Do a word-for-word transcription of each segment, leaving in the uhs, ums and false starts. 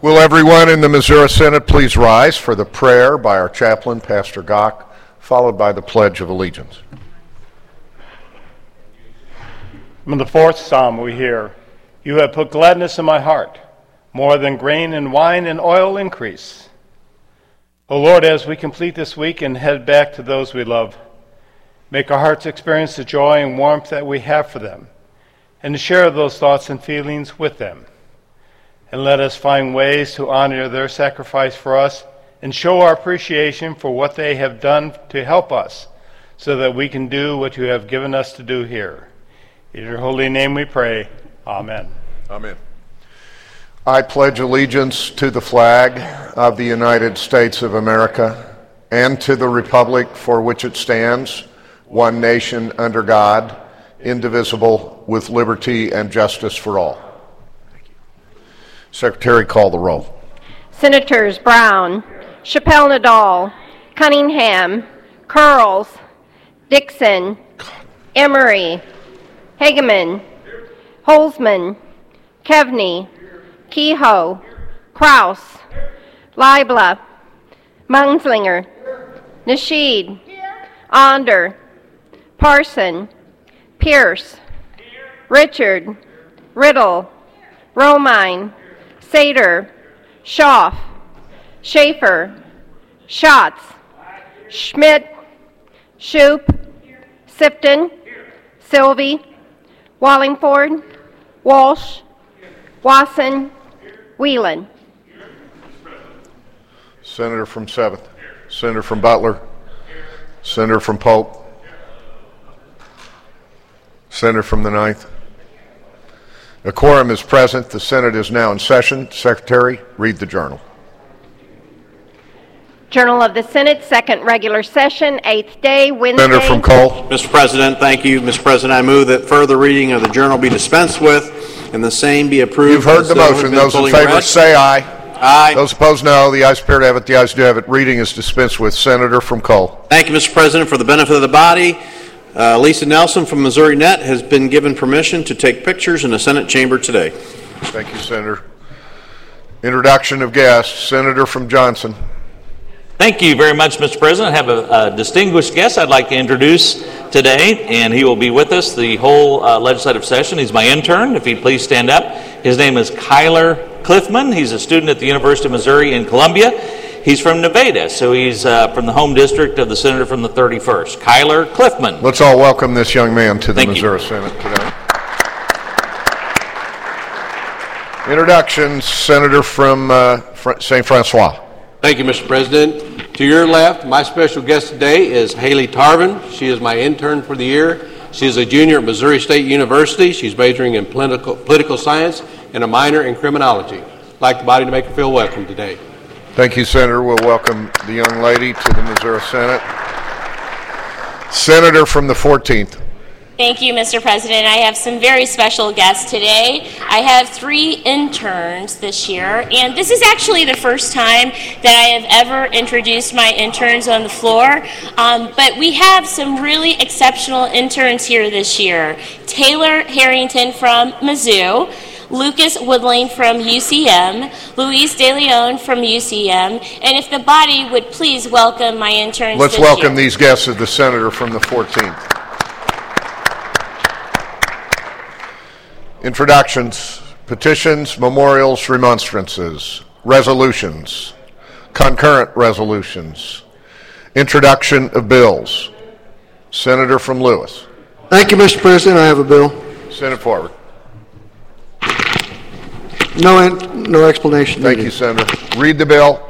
Will everyone in the Missouri Synod please rise for the prayer by our chaplain, Pastor Gock, followed by the Pledge of Allegiance. From the fourth psalm we hear, "You have put gladness in my heart, more than grain and wine and oil increase." O Lord, as we complete this week and head back to those we love, make our hearts experience the joy and warmth that we have for them, and to share those thoughts and feelings with them. And let us find ways to honor their sacrifice for us and show our appreciation for what they have done to help us, so that we can do what you have given us to do here. In your holy name we pray. Amen. Amen. I pledge allegiance to the flag of the United States of America and to the republic for which it stands, one nation under God, indivisible, with liberty and justice for all. Secretary, call the roll. Senators Brown, Chappelle Nadal, Cunningham, Curls, Dixon, Emery, Hageman, Holzman, Kevney, Kehoe, Kraus, Leibla, Munzlinger, Nasheed, Onder, Parson, Pierce, Richard, Riddle, Romine, Sater, Schaaf, Schaefer, Schatz, Schmidt, Shoup, Sifton, Sylvie, Wallingford, Walsh, Wasson, Whelan. Senator from seventh, Senator from Butler, Senator from Polk, Senator from the ninth. A quorum is present. The Senate is now in session. Secretary, read the journal. Journal of the Senate, second regular session, eighth day, Wednesday. Senator from Cole. Mister President, thank you. Mister President, I move that further reading of the journal be dispensed with and the same be approved. You've heard the motion. Those in favor say aye. Aye. Those opposed, no. The ayes appear to have it. The ayes do have it. Reading is dispensed with. Senator from Cole. Thank you, Mister President. For the benefit of the body, uh, Lisa Nelson from Missouri Net has been given permission to take pictures in the Senate chamber today. Thank you, Senator. Introduction of guests. Senator from Johnson. Thank you very much, Mister President. I have a, a distinguished guest I'd like to introduce today, and he will be with us the whole uh, legislative session. He's my intern. If he'd please stand up. His name is Kyler Cliffman. He's a student at the University of Missouri in Columbia. He's from Nevada, so he's uh, from the home district of the senator from the thirty-first, Kyler Cliffman. Let's all welcome this young man to the Thank Missouri you. Senate today. Introductions. Senator from uh, Saint Francois. Thank you, Mister President. To your left, my special guest today is Haley Tarvin. She is my intern for the year. She is a junior at Missouri State University. She's majoring in political, political science and a minor in criminology. I'd like the body to make her feel welcome today. Thank you, Senator. We'll welcome the young lady to the Missouri Senate. Senator from the fourteenth. Thank you, Mister President. I have some very special guests today. I have three interns this year, and this is actually the first time that I have ever introduced my interns on the floor. Um, but we have some really exceptional interns here this year. Taylor Harrington from Mizzou, Lucas Woodling from U C M, Luis De Leon from U C M, and if the body would please welcome my interns Let's this welcome year. these guests of the senator from the fourteenth. Introductions, petitions, memorials, remonstrances, resolutions, concurrent resolutions, introduction of bills. Senator from Lewis. Thank you, Mister President. I have a bill. Send it forward. No, in, no explanation. Thank needed. you, Senator. Read the bill.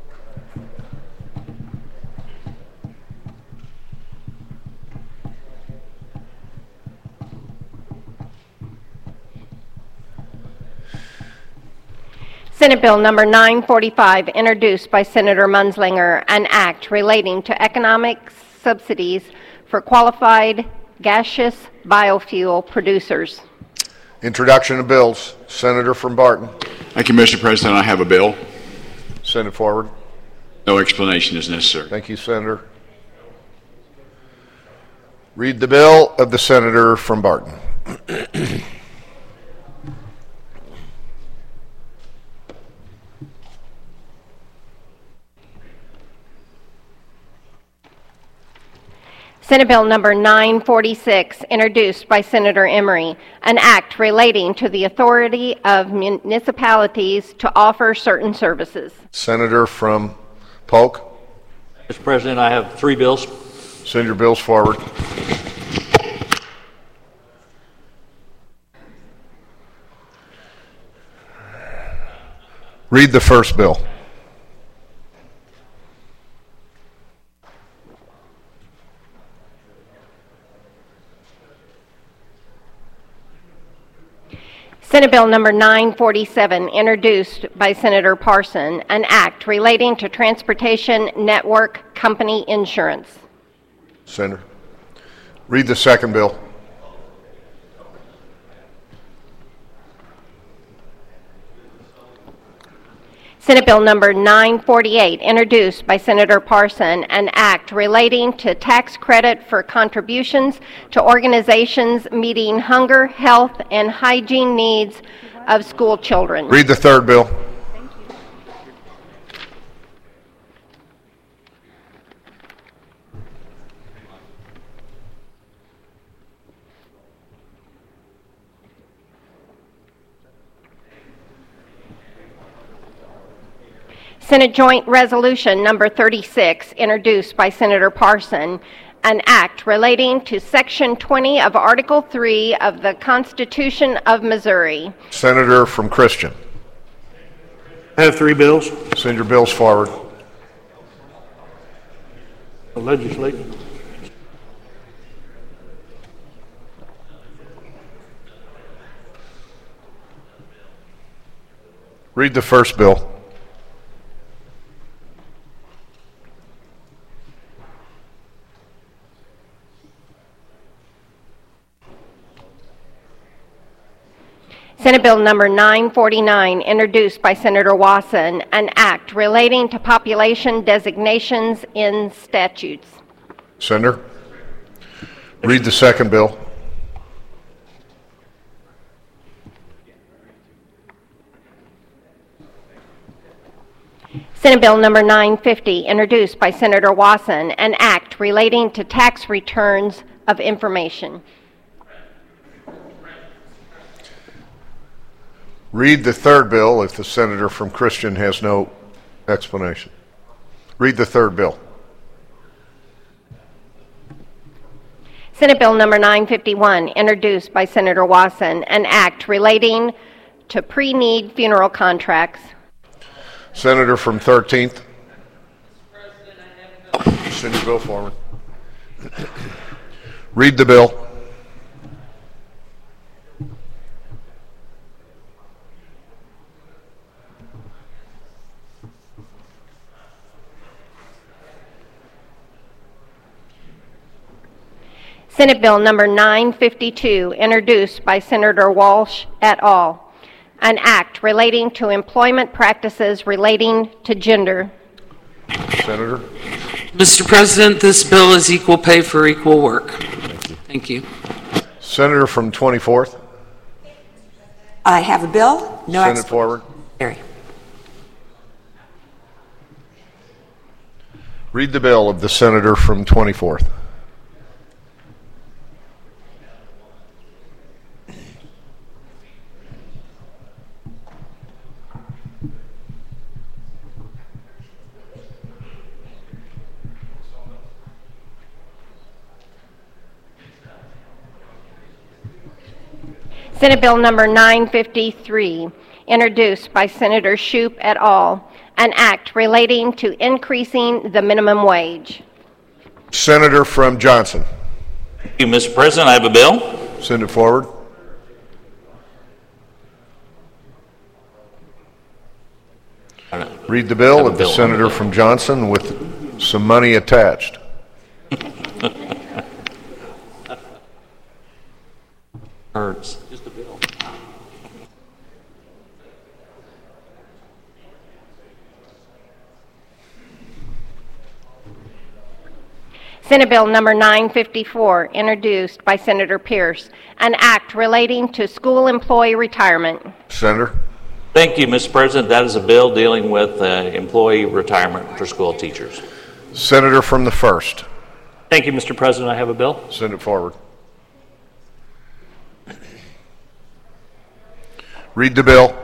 Senate Bill number nine forty-five, introduced by Senator Munzlinger, an act relating to economic subsidies for qualified gaseous biofuel producers. Introduction of bills. Senator from Barton. Thank you, Mister President. I have a bill. Send it forward. No explanation is necessary. Thank you, Senator. Read the bill of the senator from Barton. Senate Bill number nine forty-six, introduced by Senator Emery, an act relating to the authority of municipalities to offer certain services. Senator from Polk. Mister President, I have three bills. Send your bills forward. Read the first bill. Senate Bill number nine forty-seven, introduced by Senator Parson, an act relating to Transportation Network Company insurance. Senator. Read the second bill. Senate Bill number nine forty-eight, introduced by Senator Parson, an act relating to tax credit for contributions to organizations meeting hunger, health, and hygiene needs of school children. Read the third bill. Senate Joint Resolution number thirty-six, introduced by Senator Parson, an act relating to Section twenty of Article three of the Constitution of Missouri. Senator from Christian. I have three bills. Send your bills forward. Legislate. Read the first bill. Senate Bill number nine forty-nine, introduced by Senator Wasson, an act relating to population designations in statutes. Senator. Read the second bill. Senate Bill number nine fifty, introduced by Senator Wasson, an act relating to tax returns of information. Read the third bill if the senator from Christian has no explanation. Read the third bill. Senate Bill number nine fifty-one, introduced by Senator Wasson, an act relating to pre-need funeral contracts. Senator from thirteenth. Send your bill forward. Read the bill. Senate Bill number nine fifty-two, introduced by Senator Walsh et al., an act relating to employment practices relating to gender. Senator. Mister President, this bill is equal pay for equal work. Thank you. Senator from twenty-fourth. I have a bill. No Send it forward. Carry. Read the bill of the senator from twenty-fourth. Senate Bill number nine fifty-three, introduced by Senator Shoup et al., an act relating to increasing the minimum wage. Senator from Johnson. Thank you, Mister President. I have a bill. Send it forward. Read the bill of the senator from Johnson with some money attached. Hurts. Senate Bill number nine fifty-four, introduced by Senator Pierce, an act relating to school employee retirement. Senator. Thank you, Mister President. That is a bill dealing with uh, employee retirement for school teachers. Senator from the first. Thank you, Mister President. I have a bill. Send it forward. Read the bill.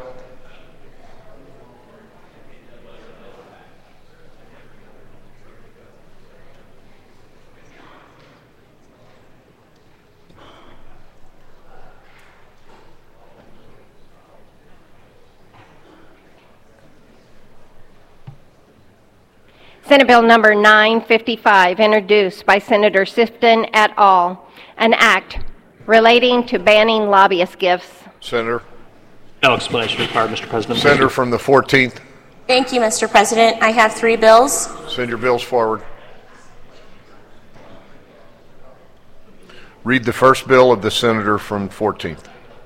Senate Bill number nine fifty-five, introduced by Senator Sifton et al., an act relating to banning lobbyist gifts. Senator. No explanation required, Mister President. Senator from the fourteenth. Thank you, Mister President. I have three bills. Send your bills forward. Read the first bill of the senator from fourteenth.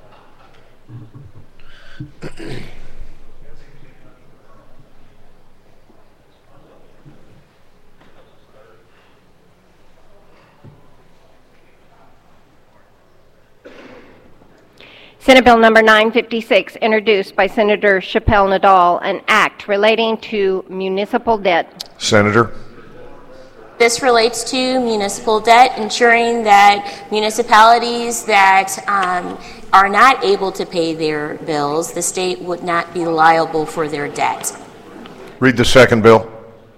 Senate Bill number nine fifty-six, introduced by Senator Chappelle Nadal, an act relating to municipal debt. Senator. This relates to municipal debt, ensuring that municipalities that um, are not able to pay their bills, the state would not be liable for their debt. Read the second bill.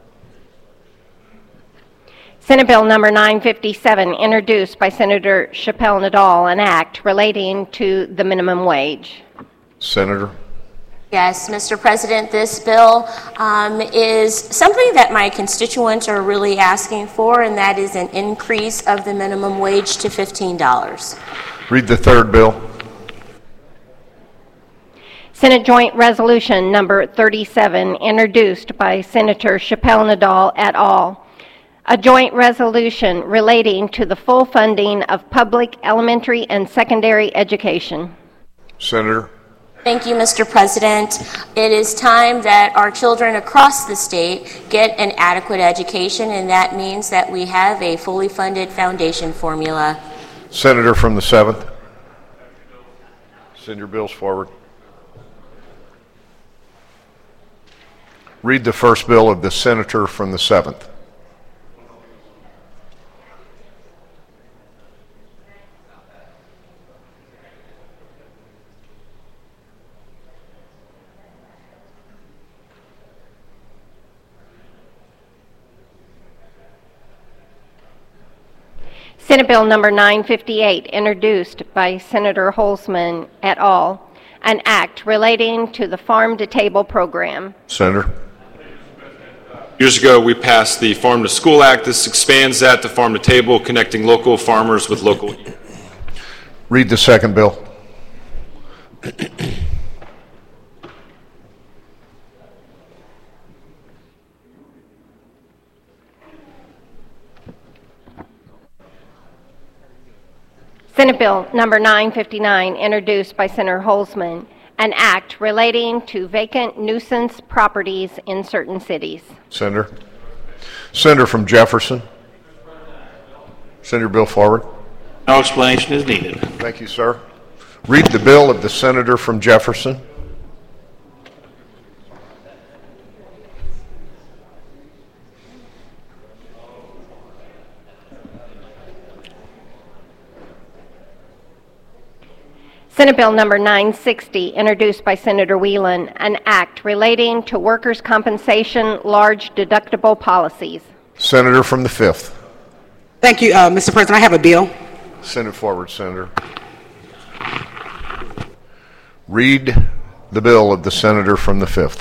Senate Bill number nine fifty-seven, introduced by Senator Chappelle Nadal, an act relating to the minimum wage. Senator. Yes, Mister President, this bill um, is something that my constituents are really asking for, and that is an increase of the minimum wage to fifteen dollars. Read the third bill. Senate Joint Resolution number thirty-seven, introduced by Senator Chappelle Nadal et al., a joint resolution relating to the full funding of public elementary and secondary education. Senator. Thank you, Mister President. It is time that our children across the state get an adequate education, and that means that we have a fully funded foundation formula. Senator from the seventh. Send your bills forward. Read the first bill of the senator from the seventh. Senate Bill number nine fifty-eight, introduced by Senator Holzman et al., an act relating to the Farm to Table program. Senator. Years ago, we passed the Farm to School Act. This expands that to Farm to Table, connecting local farmers with local. Read the second bill. Senate Bill number nine fifty-nine, introduced by Senator Holzman, an act relating to vacant nuisance properties in certain cities. Senator. Senator from Jefferson. Send your bill forward. No explanation is needed. Thank you, sir. Read the bill of the senator from Jefferson. Senate Bill number nine sixty, introduced by Senator Whelan, an act relating to workers' compensation large deductible policies. Senator from the fifth. Thank you, uh, Mister President. I have a bill. Send it forward, Senator. Read the bill of the senator from the fifth.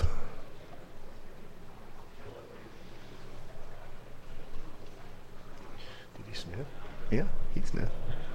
Did he sniff? Yeah, he sniffed.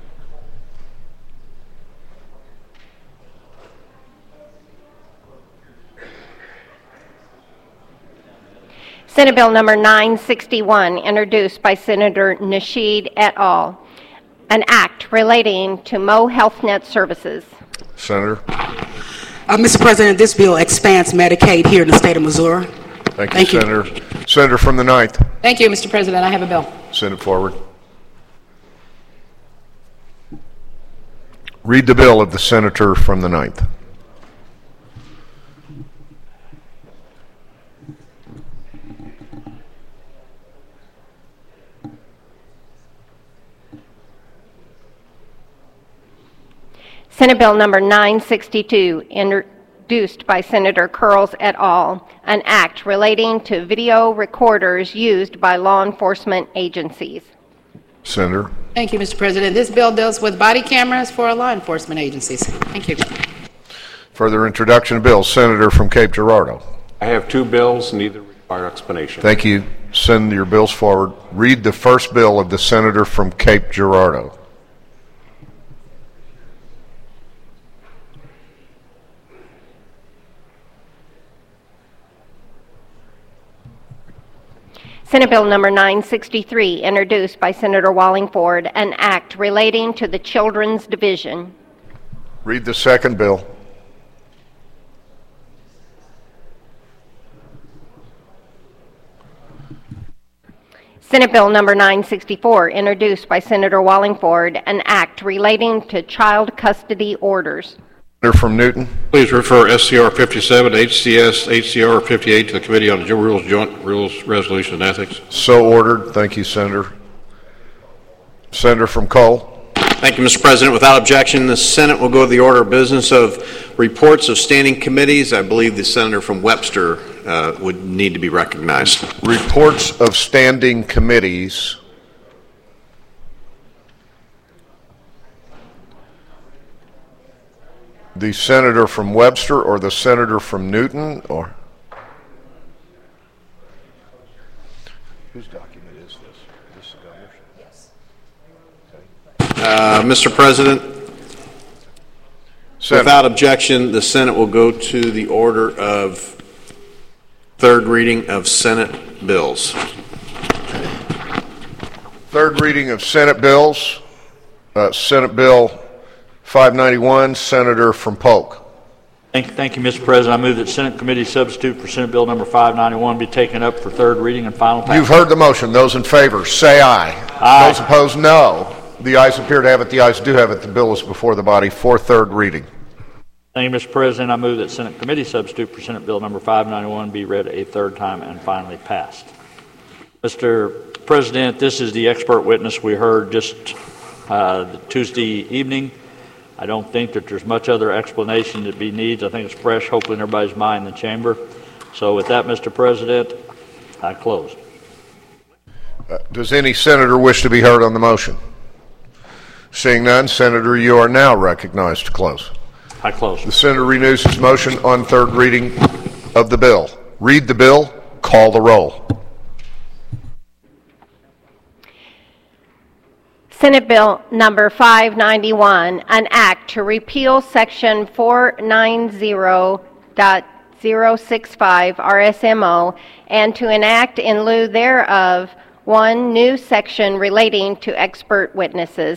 Senate Bill number nine sixty-one, introduced by Senator Nasheed et al., an act relating to Mo Health Net services. Senator. Uh, Mister President, this bill expands Medicaid here in the state of Missouri. Thank you, Thank you. Senator. Senator from the ninth. Thank you, Mister President. I have a bill. Send it forward. Read the bill of the senator from the ninth. Senate Bill number nine sixty-two, introduced by Senator Curls et al., an act relating to video recorders used by law enforcement agencies. Senator. Thank you, Mister President. This bill deals with body cameras for law enforcement agencies. Thank you. Further introduction of bills. Senator from Cape Girardeau. I have two bills, neither require explanation. Thank you. Send your bills forward. Read the first bill of the senator from Cape Girardeau. Senate Bill number nine sixty-three, introduced by Senator Wallingford, an act relating to the Children's Division. Read the second bill. Senate Bill number nine sixty-four, introduced by Senator Wallingford, an act relating to child custody orders. Senator from Newton. Please refer S C R fifty-seven, H C S, H C R fifty-eight to the Committee on the Rules, Joint Rules, Resolution, and Ethics. So ordered. Thank you, Senator. Senator from Cole. Thank you, Mister President. Without objection, the Senate will go to the order of business of reports of standing committees. I believe the Senator from Webster uh, would need to be recognized. Reports of standing committees. The senator from Webster or the senator from Newton, or whose document is this? This is the governor's? Yes. Uh, Mister President, Senator. Without objection, the Senate will go to the order of third reading of Senate bills. Third reading of Senate bills. Uh, Senate Bill five ninety-one, Senator from Polk. Thank you, thank you, Mister President. I move that Senate Committee substitute for Senate Bill number five ninety-one be taken up for third reading and final passage. You've heard the motion. Those in favor, say aye. Aye. Those opposed, no. The ayes appear to have it. The ayes do have it. The bill is before the body for third reading. Thank you, Mister President. I move that Senate Committee substitute for Senate Bill number five ninety-one be read a third time and finally passed. Mister President, this is the expert witness we heard just uh, Tuesday evening. I don't think that there's much other explanation that be needs. I think it's fresh, hopefully in everybody's mind in the chamber. So with that, Mister President, I close. Uh, does any senator wish to be heard on the motion? Seeing none, Senator, you are now recognized to close. I close. The senator renews his motion on third reading of the bill. Read the bill, call the roll. Senate Bill number five ninety-one, an act to repeal section four ninety point zero six five R S M O and to enact in lieu thereof one new section relating to expert witnesses.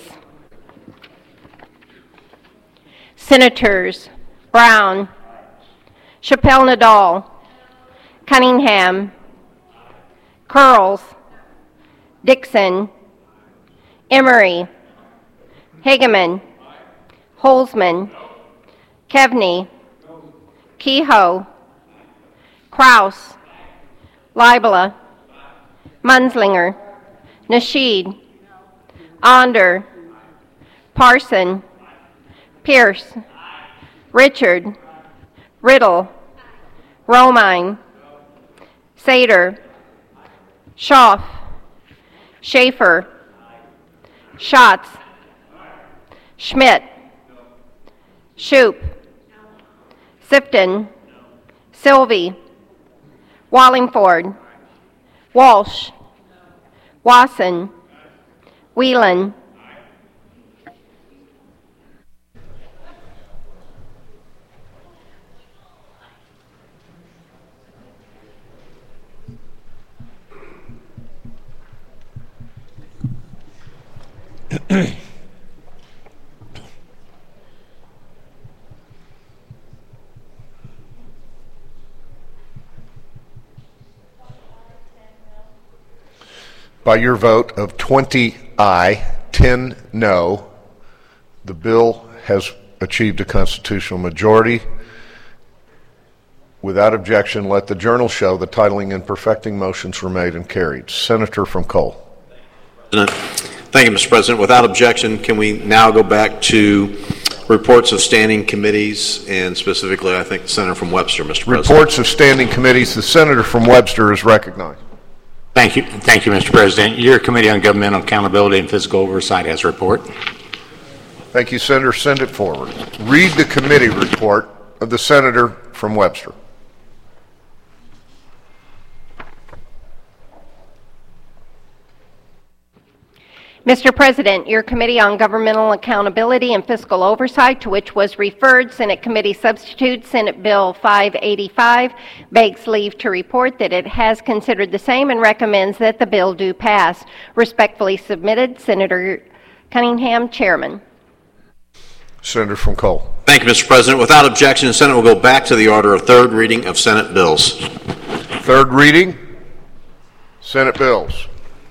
Senators Brown, Chappelle Nadal, Cunningham, Curls, Dixon, Emery, Hageman, Holzman, Kevney, Kehoe, Kraus, Libela, Munzlinger, Nasheed, Onder, Parson, Pierce, Richard, Riddle, Romine, Sater, Schaaf, Schaefer, Schatz, Schmidt, Shoup, Sifton, Sylvie, Wallingford, Walsh, Wasson, Whelan, By your vote of twenty aye, ten no, the bill has achieved a constitutional majority. Without objection, let the journal show the titling and perfecting motions were made and carried. Senator from Cole. Thank you, Mister President. Without objection, can we now go back to reports of standing committees, and specifically, I think, the Senator from Webster, Mister President. Reports of standing committees. The Senator from Webster is recognized. Thank you. Thank you, Mister President. Your Committee on Governmental Accountability and Fiscal Oversight has a report. Thank you, Senator. Send it forward. Read the committee report of the Senator from Webster. Mister President, your Committee on Governmental Accountability and Fiscal Oversight, to which was referred Senate Committee Substitute Senate Bill five eighty-five, begs leave to report that it has considered the same and recommends that the bill do pass. Respectfully submitted, Senator Cunningham, Chairman. Senator from Cole. Thank you, Mister President. Without objection, the Senate will go back to the order of third reading of Senate bills. Third reading, Senate bills.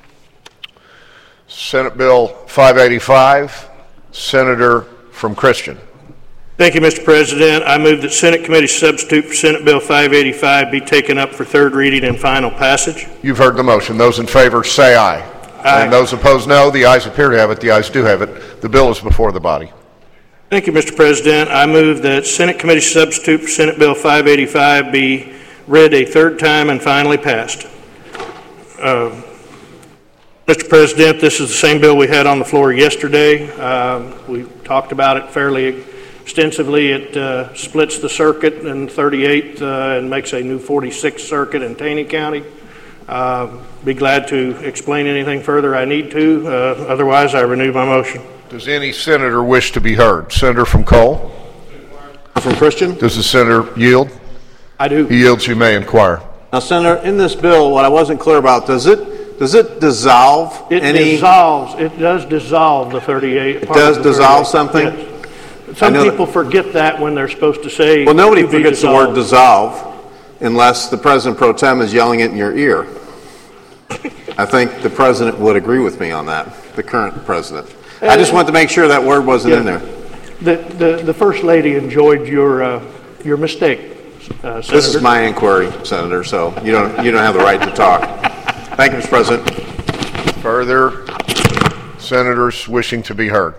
Senate Bill five eighty-five, Senator from Christian. Thank you, Mister President. I move that Senate Committee Substitute for Senate Bill five eighty-five be taken up for third reading and final passage. You've heard the motion. Those in favor say aye. Aye. And those opposed, no. The ayes appear to have it. The ayes do have it. The bill is before the body. Thank you, Mister President. I move that Senate Committee Substitute for Senate Bill five eighty-five be read a third time and finally passed. Uh, Mister President, this is the same bill we had on the floor yesterday. Uh, we talked about it fairly extensively. It uh, splits the circuit in thirty-eighth uh, and makes a new forty-sixth circuit in Taney County. Uh, be glad to explain anything further I need to. Uh, otherwise, I renew my motion. Does any senator wish to be heard? Senator from Cole? From Christian? Does the senator yield? I do. He yields. You may inquire. Now, Senator, in this bill, what I wasn't clear about, does it Does it dissolve it any? dissolves. It does dissolve the thirty-eight. It does dissolve something? Yes. Some people that, forget that when they're supposed to say. Well, nobody forgets the word dissolve unless the President Pro Tem is yelling it in your ear. I think the President would agree with me on that, the current President. Uh, I just wanted to make sure that word wasn't yeah, in there. The, the, the First Lady enjoyed your, uh, your mistake, uh, Senator. This is my inquiry, Senator, so you don't, you don't have the right to talk. Thank you, Mister President. Further senators wishing to be heard.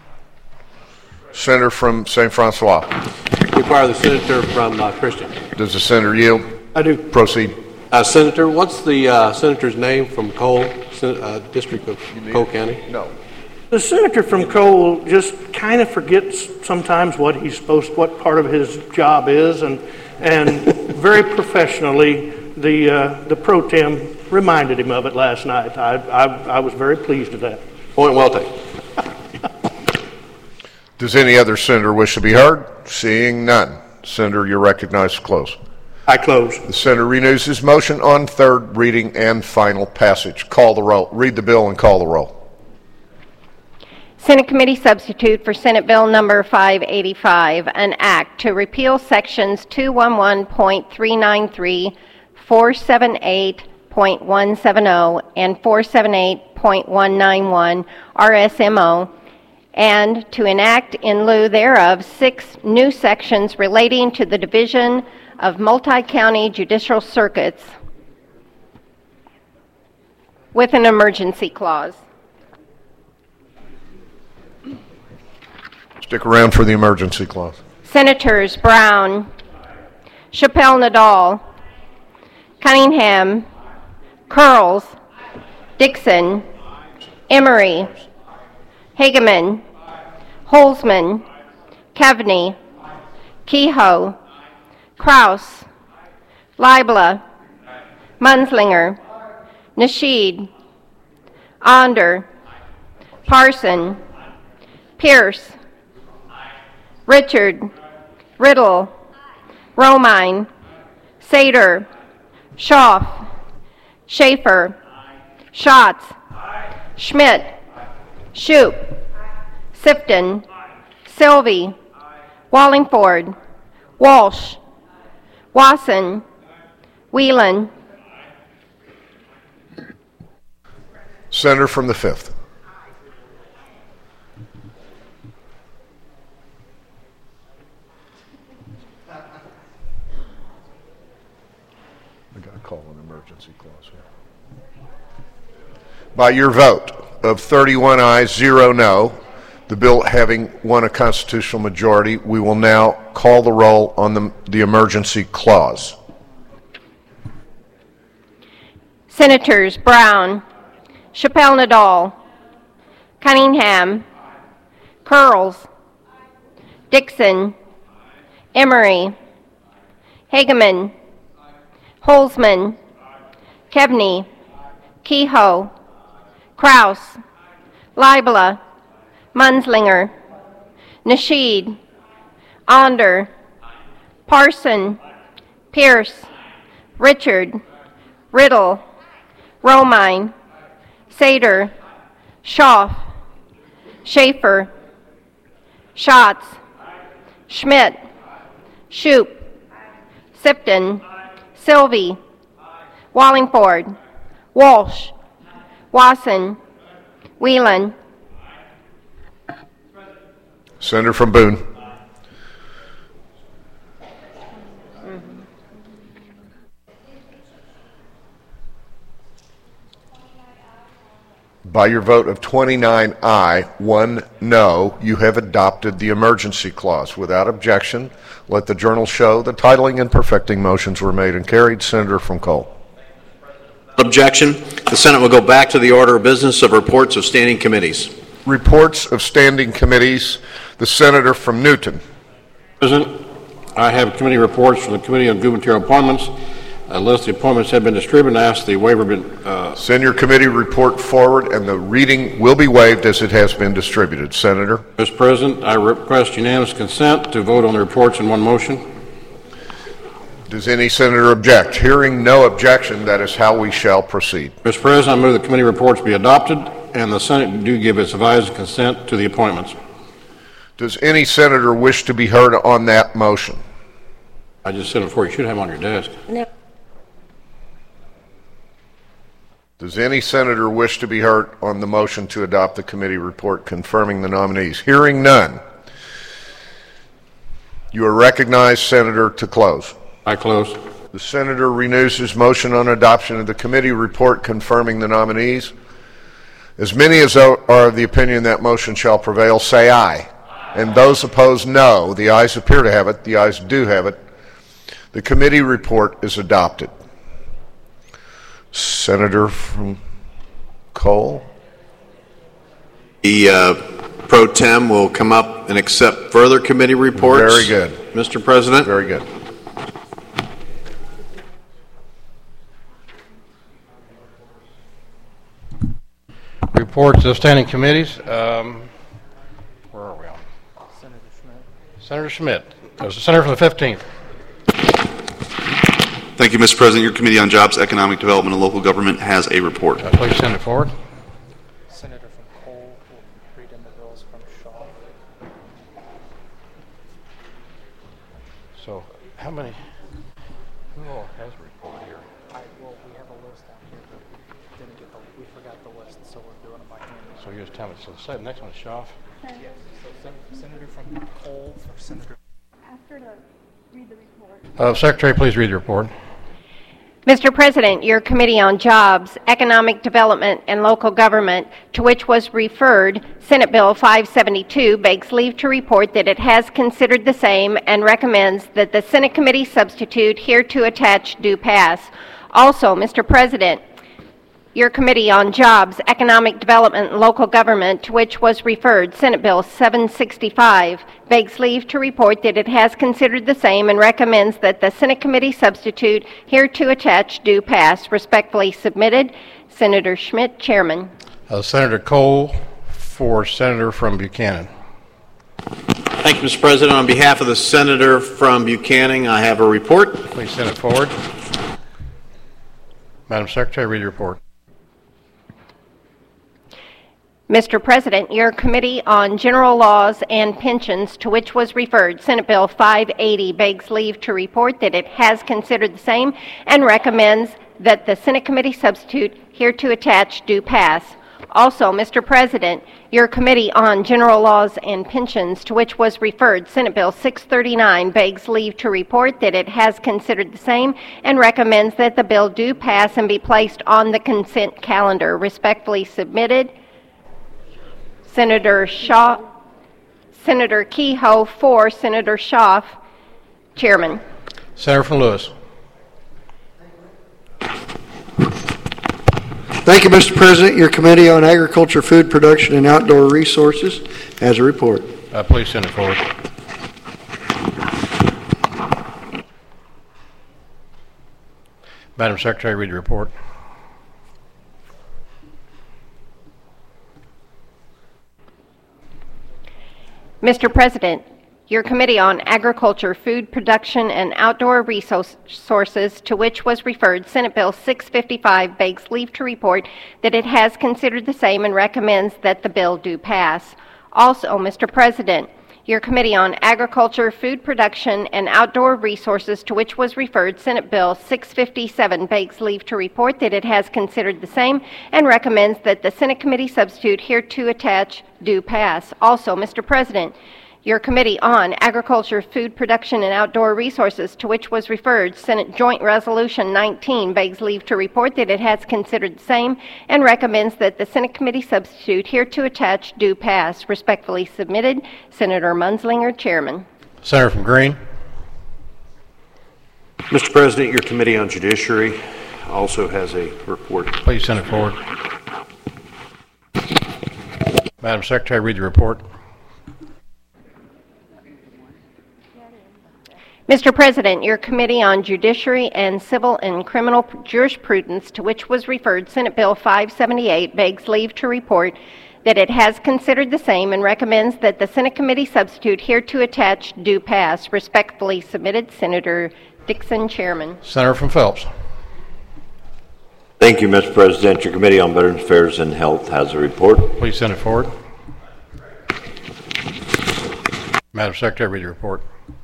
Senator from Saint Francois. Require the senator from uh, Christian. Does the senator yield? I do. Proceed. Uh, senator, what's the uh, senator's name from Cole, uh, District of Cole County? No. The senator from Cole just kind of forgets sometimes what he's supposed, what part of his job is, and and very professionally, the uh, the pro tem reminded him of it last night. I, I, I was very pleased with that. Point well taken. Does any other senator wish to be heard? Seeing none. Senator, you're recognized to close. I close. The senator renews his motion on third reading and final passage. Call the roll. Read the bill and call the roll. Senate Committee Substitute for Senate Bill Number five eighty-five, an act to repeal sections two eleven point three nine three, four seventy-eight point one seventy, and four seventy-eight point one ninety-one R S M O, and to enact in lieu thereof six new sections relating to the division of multi-county judicial circuits with an emergency clause. Stick around for the emergency clause. Senators Brown, Chappelle Nadal, Cunningham, Curls, Dixon, Emery, Hageman, Holzman, Kevney, Kehoe, Kraus, Leibler, Munzlinger, Nasheed, Onder, Parson, Pierce, Richard, Riddle, Romine, Sater, Schaaf, Schaefer, Schatz, Schmidt, Shoup, Sifton, Sylvie, Wallingford, Walsh, Wasson, Whelan. Senator from the fifth. I got to call an emergency clause here. By your vote of thirty-one ayes, zero no, The bill having won a constitutional majority, we will now call the roll on the, the emergency clause. Senators Brown, Chappelle Nadal, Cunningham, Curls, Dixon, Emery, Hageman, Holzman, Kevney, Kehoe, Kraus, Leibler, Munzlinger, Nasheed, Onder, Parson, Pierce, Richard, Riddle, Romine, Sater, Schaaf, Schaefer, Schatz, Schmidt, Shoup, Sipton, Sylvie, Wallingford, Walsh, Wasson, Whelan. Senator from Boone. By your vote of twenty-nine aye, one no, you have adopted the emergency clause. Without objection, let the journal show the titling and perfecting motions were made and carried. Senator from Cole. Objection. The Senate will go back to the order of business of reports of standing committees. Reports of standing committees. The Senator from Newton. President, I have committee reports from the Committee on Gubernatorial Appointments. A list of appointments have been distributed. I ask the waiver been. Uh, Send your committee report forward, and the reading will be waived as it has been distributed. Senator. Mister President, I request unanimous consent to vote on the reports in one motion. Does any senator object? Hearing no objection, that is how we shall proceed. Mister President, I move the committee reports be adopted, and the Senate do give its advised consent to the appointments. Does any senator wish to be heard on that motion? I just said before, you should have them on your desk. No. Does any senator wish to be heard on the motion to adopt the committee report confirming the nominees? Hearing none. You are recognized, Senator, to close. I close. The senator renews his motion on adoption of the committee report confirming the nominees. As many as are of the opinion that motion shall prevail, say aye. And those opposed, no. The ayes appear to have it. The ayes do have it. The committee report is adopted. Senator from Cole. The uh, pro tem will come up and accept further committee reports. Very good. Mister President. Very good. Reports of standing committees. Um, where are we on? Senator Schmidt. Senator Schmidt. There's the Senator from the fifteenth. Thank you, Mister President. Your Committee on Jobs, Economic Development, and Local Government has a report. Uh, please send it forward. Senator from Cole will read in the bills from Shaw. So, how many? Who all has a report here? I, well, we have a list out here, but we didn't get the, we forgot the list, so we're doing it by hand. So you just tell me. So the next one is Schaaf. Yes. So Sen- Senator from Cole for Senator. After to read the report. Uh, Secretary, please read the report. Mister President, your Committee on Jobs, Economic Development, and Local Government, to which was referred Senate Bill five seventy-two, begs leave to report that it has considered the same and recommends that the Senate Committee substitute hereto attached do pass. Also, Mister President, your Committee on Jobs, Economic Development, and Local Government, to which was referred Senate Bill seven sixty-five, begs leave to report that it has considered the same and recommends that the Senate Committee substitute hereto attached do pass. Respectfully submitted, Senator Schmidt, Chairman. Uh, Senator Cole for Senator from Buchanan. Thank you, Mister President. On behalf of the Senator from Buchanan, I have a report. Please send it forward. Madam Secretary, read the report. Mister President, your Committee on General Laws and Pensions, to which was referred Senate Bill five eighty, begs leave to report that it has considered the same and recommends that the Senate Committee substitute hereto attached do pass. Also, Mister President, your Committee on General Laws and Pensions, to which was referred Senate Bill six thirty-nine, begs leave to report that it has considered the same and recommends that the bill do pass and be placed on the consent calendar. Respectfully submitted, Senator Shaw, Senator Kehoe, for Senator Schaaf, Chairman. Senator from Lewis. Thank you, Mister President. Your Committee on Agriculture, Food Production, and Outdoor Resources has a report. Uh, please send it forward. Madam Secretary, read the report. Mister President, your Committee on Agriculture, Food Production, and Outdoor Resources, to which was referred Senate Bill six fifty-five, begs leave to report that it has considered the same and recommends that the bill do pass. Also, Mister President, your Committee on Agriculture, Food Production, and Outdoor Resources, to which was referred Senate Bill six fifty-seven, begs leave to report that it has considered the same and recommends that the Senate committee substitute hereto attached do pass. Also, Mister President, your Committee on Agriculture, Food Production, and Outdoor Resources, to which was referred Senate Joint Resolution nineteen, begs leave to report that it has considered the same and recommends that the Senate committee substitute hereto attached do pass. Respectfully submitted, Senator Munzlinger, Chairman. Senator from Green. Mister President, your Committee on Judiciary also has a report. Please send it forward. Madam Secretary, read the report. Mister President, your Committee on Judiciary and Civil and Criminal Jurisprudence, to which was referred Senate Bill five seventy-eight, begs leave to report that it has considered the same and recommends that the Senate committee substitute hereto attached do pass. Respectfully submitted, Senator Dixon, Chairman. Senator from Phelps. Thank you, Mister President. Your Committee on Veterans Affairs and Health has a report. Please send it forward. Madam Secretary, read the report.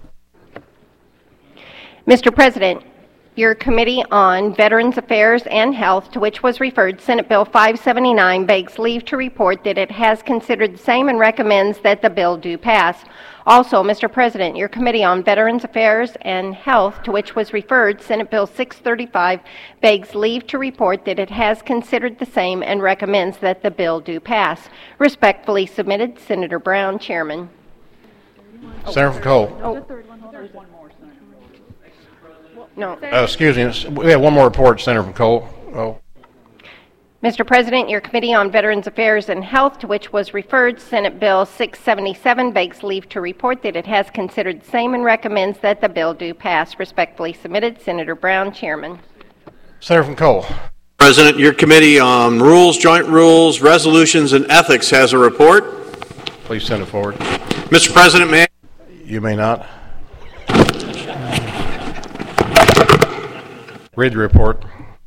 Mister President, your Committee on Veterans Affairs and Health, to which was referred Senate Bill five seventy-nine, begs leave to report that it has considered the same and recommends that the bill do pass. Also, Mister President, your Committee on Veterans Affairs and Health, to which was referred Senate Bill six thirty-five, begs leave to report that it has considered the same and recommends that the bill do pass. Respectfully submitted, Senator Brown, Chairman. Senator from Cole. Oh. No. Uh, excuse me. We have one more report, Senator from Cole. Oh. Mister President, your Committee on Veterans Affairs and Health, to which was referred Senate Bill six seventy-seven, begs leave to report that it has considered the same and recommends that the bill do pass. Respectfully submitted, Senator Brown, Chairman. Senator from Cole. President, your Committee on Rules, Joint Rules, Resolutions, and Ethics has a report. Please send it forward. Mister President, may I? You may not. Read the report.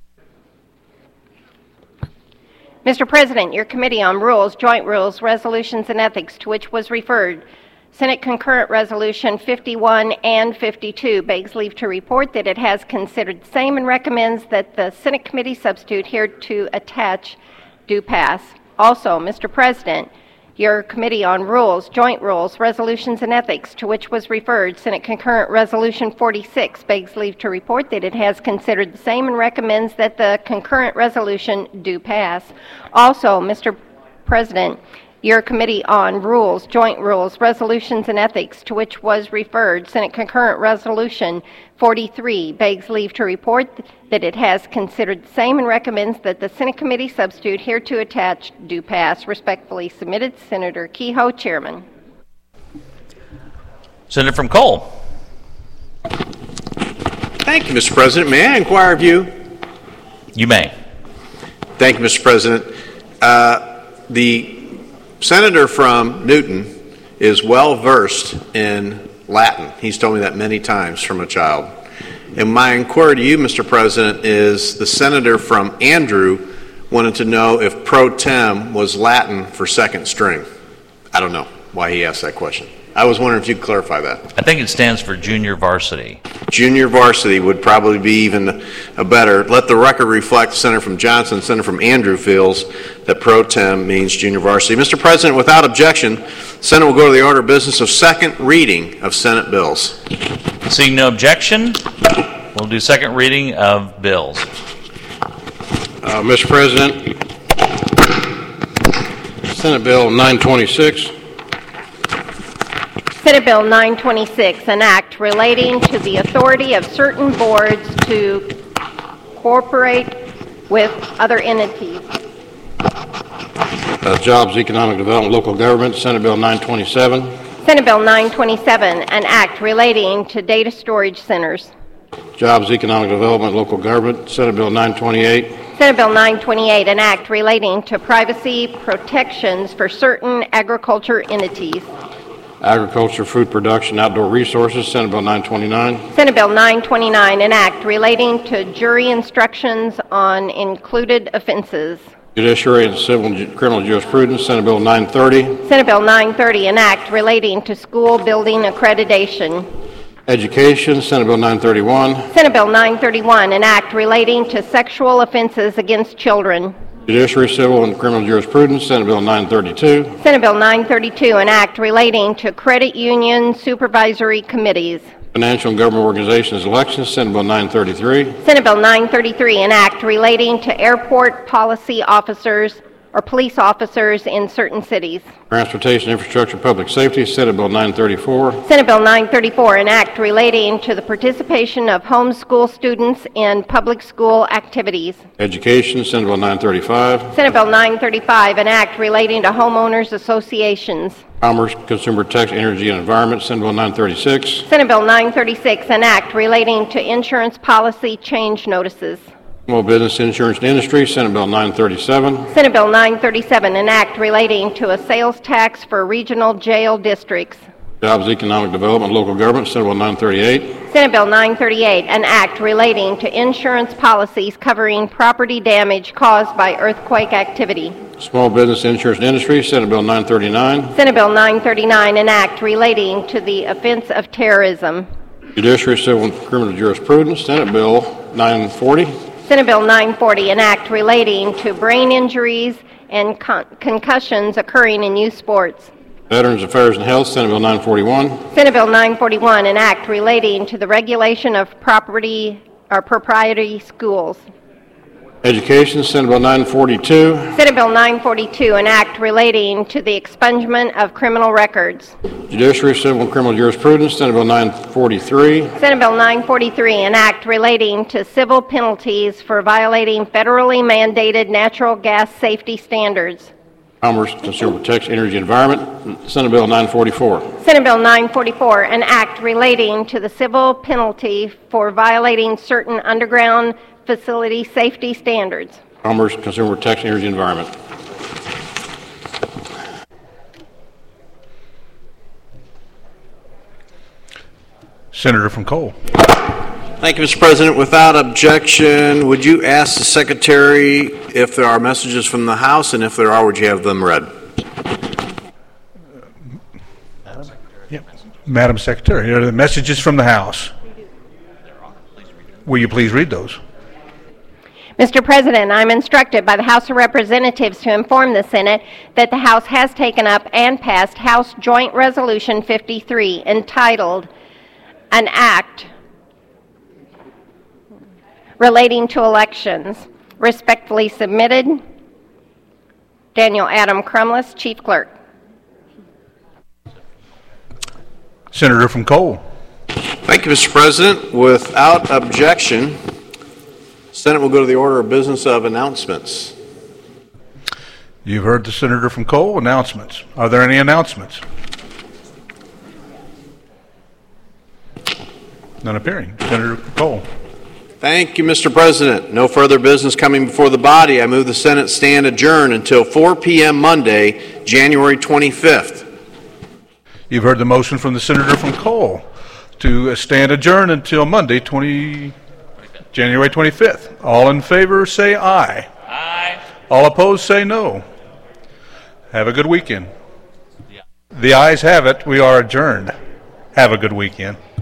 Mister President, your Committee on Rules, Joint Rules, Resolutions, and Ethics, to which was referred Senate Concurrent Resolution fifty-one and fifty-two, begs leave to report that it has considered the same and recommends that the Senate committee substitute hereto attached do pass. Also, Mister President, your Committee on Rules, Joint Rules, Resolutions, and Ethics, to which was referred Senate Concurrent Resolution forty-six, begs leave to report that it has considered the same and recommends that the concurrent resolution do pass. Also, Mister President, your Committee on Rules, Joint Rules, Resolutions, and Ethics, to which was referred Senate Concurrent Resolution forty-three, begs leave to report that it has considered the same and recommends that the Senate committee substitute hereto attached do pass. Respectfully submitted, Senator Kehoe, Chairman. Senator from Cole. Thank you, Mister President. May I inquire of you? You may. Thank you, Mister President. Uh, the senator from Newton is well versed in Latin. He's told me that many times from a child. And my inquiry to you, Mister President, is the senator from Andrew wanted to know if pro tem was Latin for second string. I don't know why he asked that question. I was wondering if you could clarify that. I think it stands for junior varsity. Junior varsity would probably be even a better. Let the record reflect the senator from Johnson, the senator from Andrew feels that pro tem means junior varsity. Mister President, without objection, the Senate will go to the order of business of second reading of Senate bills. Seeing no objection, we'll do second reading of bills. Uh, Mister President, Senate Bill nine twenty-six. Senate Bill nine twenty-six, an act relating to the authority of certain boards to cooperate with other entities. Uh, Jobs, Economic Development, Local Government, Senate Bill nine twenty-seven. Senate Bill nine twenty-seven, an act relating to data storage centers. Jobs, Economic Development, Local Government, Senate Bill nine twenty-eight. Senate Bill nine twenty-eight, an act relating to privacy protections for certain agriculture entities. Agriculture, Food Production, Outdoor Resources, Senate Bill nine twenty-nine. Senate Bill nine twenty-nine, an act relating to jury instructions on included offenses. Judiciary and Civil and Ju- Criminal Jurisprudence, Senate Bill nine thirty. Senate Bill nine thirty, an act relating to school building accreditation. Education, Senate Bill nine thirty-one. Senate Bill nine thirty-one, an act relating to sexual offenses against children. Judiciary, Civil and Criminal Jurisprudence, Senate Bill nine thirty-two. Senate Bill nine thirty-two, an act relating to credit union supervisory committees. Financial and Government Organizations Elections, Senate Bill nine thirty-three. Senate Bill nine thirty-three, an act relating to airport policy officers or police officers in certain cities. Transportation, Infrastructure, Public Safety, Senate Bill nine thirty-four. Senate Bill nine thirty-four, an act relating to the participation of homeschool students in public school activities. Education, Senate Bill nine thirty-five. Senate Bill nine thirty-five, an act relating to homeowners associations. Commerce, Consumer Tax, Energy and Environment, Senate Bill nine thirty-six. Senate Bill nine thirty-six, an act relating to insurance policy change notices. Small Business, Insurance and Industry, Senate Bill nine thirty-seven. Senate Bill nine thirty-seven, an act relating to a sales tax for regional jail districts. Jobs, Economic Development, Local Government, Senate Bill nine thirty-eight. Senate Bill nine thirty-eight, an act relating to insurance policies covering property damage caused by earthquake activity. Small Business, Insurance and Industry, Senate Bill nine thirty-nine. Senate Bill nine thirty-nine, an act relating to the offense of terrorism. Judiciary, Civil and Criminal Jurisprudence, Senate Bill nine forty. Senate Bill nine forty, an act relating to brain injuries and con- concussions occurring in youth sports. Veterans Affairs and Health, Senate Bill nine forty-one. Senate Bill nine forty-one, an act relating to the regulation of property or proprietary schools. Education, Senate Bill nine forty-two. Senate Bill nine forty-two, an act relating to the expungement of criminal records. Judiciary, Civil and Criminal Jurisprudence, Senate Bill nine forty-three. Senate Bill nine forty-three, an act relating to civil penalties for violating federally mandated natural gas safety standards. Commerce, Consumer Protection, Energy and Environment, Senate Bill nine forty-four. Senate Bill nine forty-four, an act relating to the civil penalty for violating certain underground facility safety standards. Commerce, Consumer Protection, Energy and Environment. Senator from Cole. Thank you, Mister President. Without objection, would you ask the Secretary if there are messages from the House, and if there are, would you have them read? Yep. Madam Secretary, here are the messages from the House. Will you please read those? Mister President, I'm instructed by the House of Representatives to inform the Senate that the House has taken up and passed House Joint Resolution fifty-three entitled An Act Relating to Elections. Respectfully submitted, Daniel Adam Crumless, Chief Clerk. Senator from Cole. Thank you, Mister President. Without objection, Senate will go to the order of business of announcements. You've heard the Senator from Cole. Announcements. Are there any announcements? None appearing. Senator Cole. Thank you, Mister President. No further business coming before the body. I move the Senate stand adjourned until four p.m. Monday, January twenty-fifth. You've heard the motion from the Senator from Cole to stand adjourned until Monday, January twenty-fifth. All in favor, say aye. Aye. All opposed, say no. Have a good weekend. The ayes have it. We are adjourned. Have a good weekend.